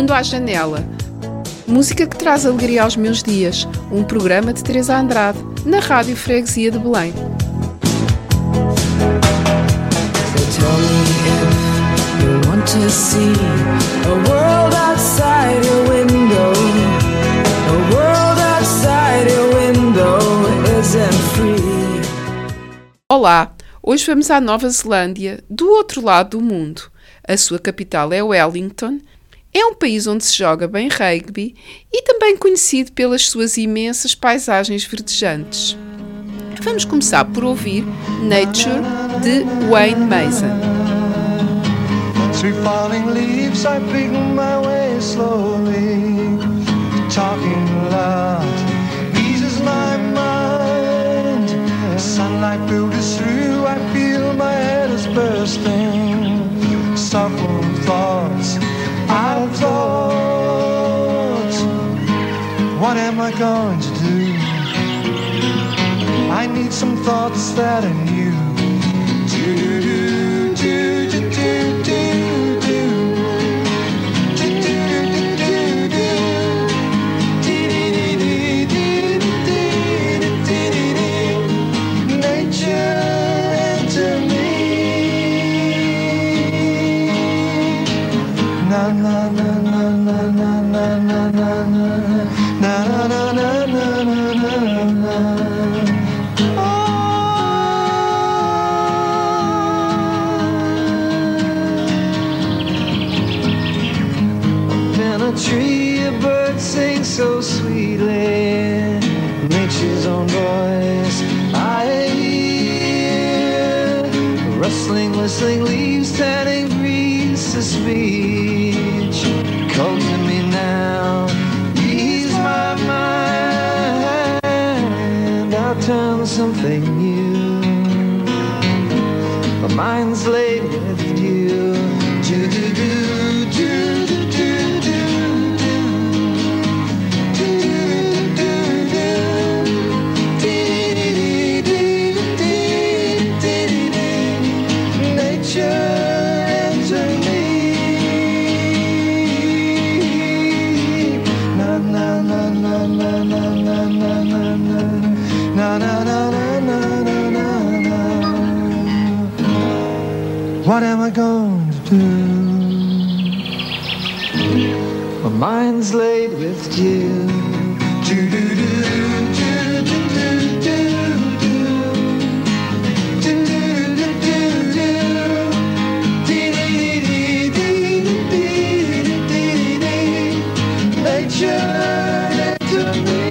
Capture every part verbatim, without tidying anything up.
Mundo à Janela. Música que traz alegria aos meus dias. Um programa de Teresa Andrade, na Rádio Freguesia de Belém. Tell me if you want to see a world outside your window. A world outside your window isn't free. Olá, hoje vamos à Nova Zelândia, do outro lado do mundo. A sua capital é Wellington. É um país onde se joga bem rugby e também conhecido pelas suas imensas paisagens verdejantes. Vamos começar por ouvir Nature, de Wayne Mason. Through falling leaves I pick my way slowly. Talking loud eases my mind. Sunlight filters through, I feel my head is bursting. Suffer thoughts out of thoughts. What am I going to do? I need some thoughts that are new. Do do do do do do do do. Do do do do do. Dee dee dee dee dee dee dee dee. Nature enter me. Na na na na na na na na na na na na na na na na. Tree, a bird sings so sweetly. Nature's own voice I hear. Rustling, whistling leaves turning breeze to speech. Come to me now, ease my mind. I'll turn something new. My mind's laid with you. Do do do do do do. What am I going to do? My mind's laid with you. Do do do do do do do do do do do do. Dee dee dee dee dee dee dee. Nature into me.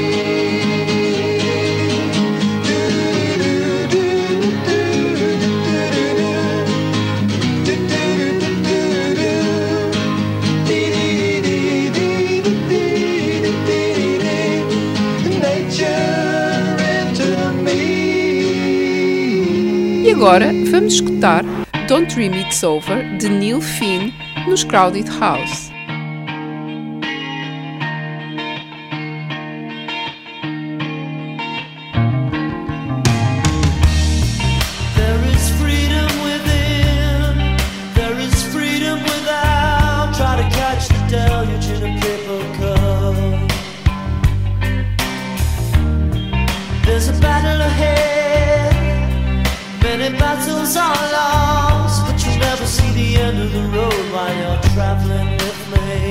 E agora vamos escutar Don't Dream It's Over, de Neil Finn, nos Crowded House. There's a battle ahead, many battles are lost, but you'll never see the end of the road while you're traveling with me.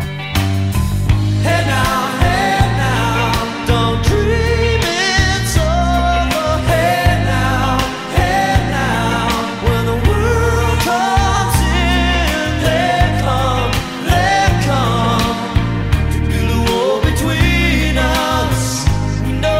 Hey now, hey now, don't dream it's over. Hey now, hey now, when the world comes in, they come, they come to build a wall between us. No,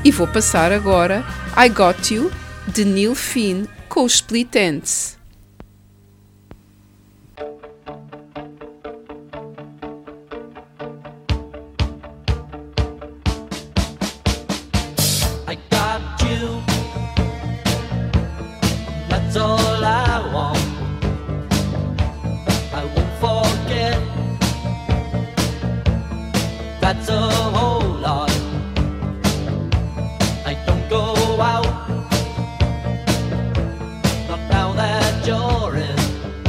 E vou passar agora I Got You, de Neil Finn, com os Split Enz. I got you. That's all I want. I won't forget. That's a whole lot. I don't go out. Not now that you're in.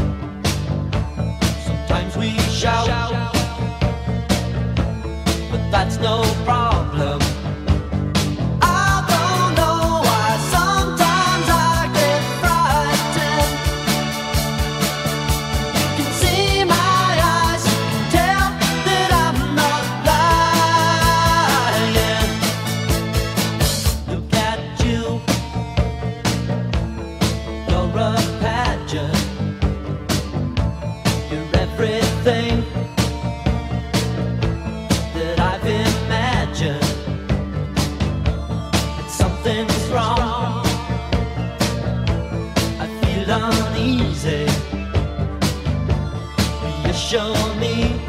Sometimes we shout, but that's no problem. I don't know why sometimes I get frightened. You can see my eyes, you can tell that I'm not lying. Look at you, you're a pageant. You're everything that I've imagined. Something's wrong. I feel uneasy. Reassure me.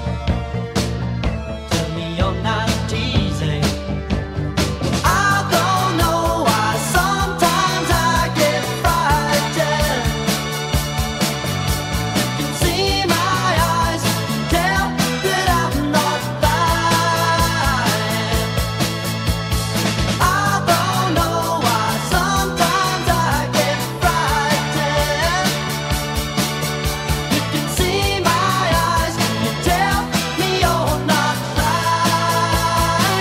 Tell me you're not teasing. I don't know why sometimes I get frightened. You can see my eyes, tell that I'm not lying. I don't know why sometimes I get frightened. You can see my eyes, you tell me you're not lying.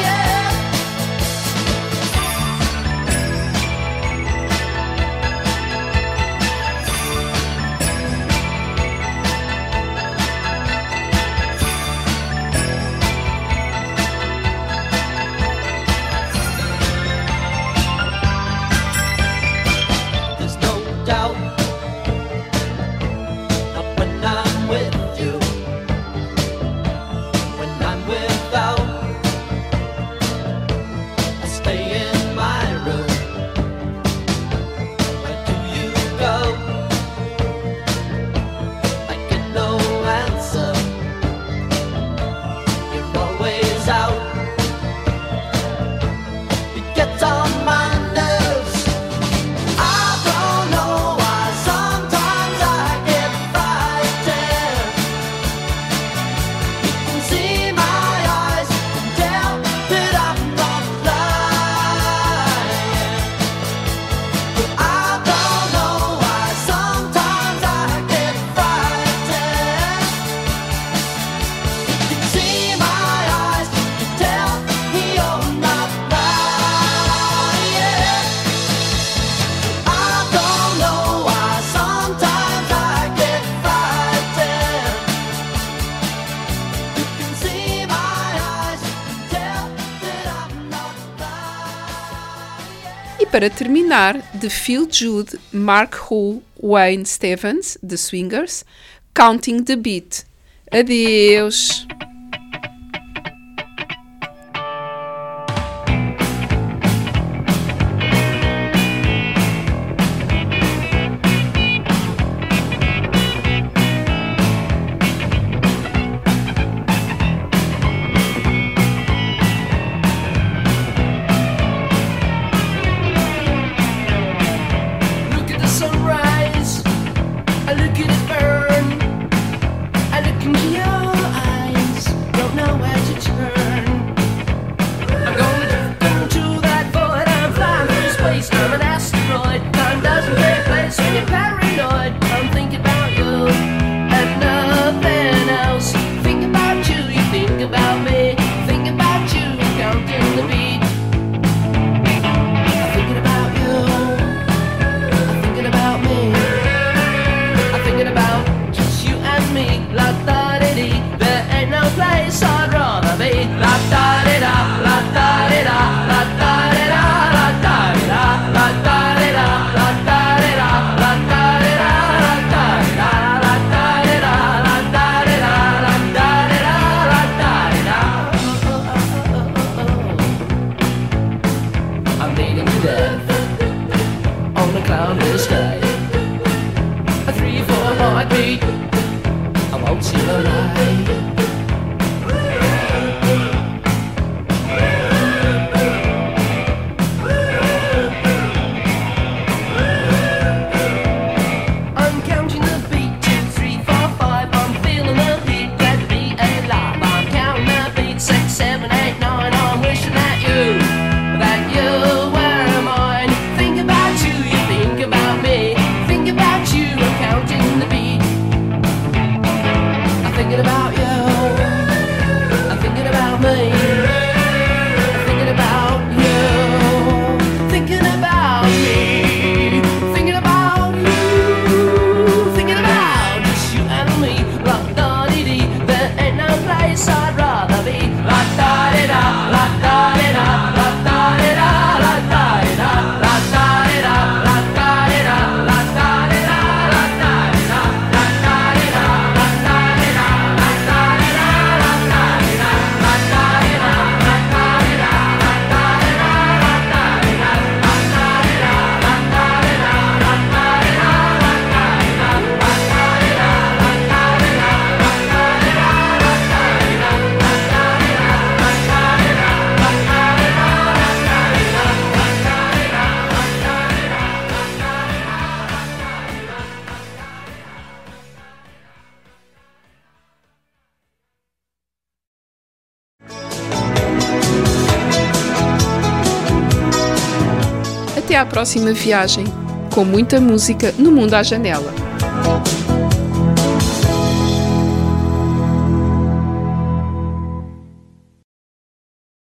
There's no doubt, not when I'm with you. When I'm without, I stay in my room. Where do you go? I get no answer. You're always out. It gets on my nerves. I don't know why sometimes I get frightened. You can see my eyes, tell that I'm not lying. I don't know why sometimes I get frightened. You can see my eyes, tell me you're not lying. I don't know why sometimes I get frightened. You can see my eyes, tell that I'm not lying. E para terminar, de Phil Jude, Mark Hull, Wayne Stevens, The Swingers, Counting the Beat. Adeus! Look at the sunrise, I look at it burn, I look into your eyes. Até à próxima viagem, com muita música no mundo à janela.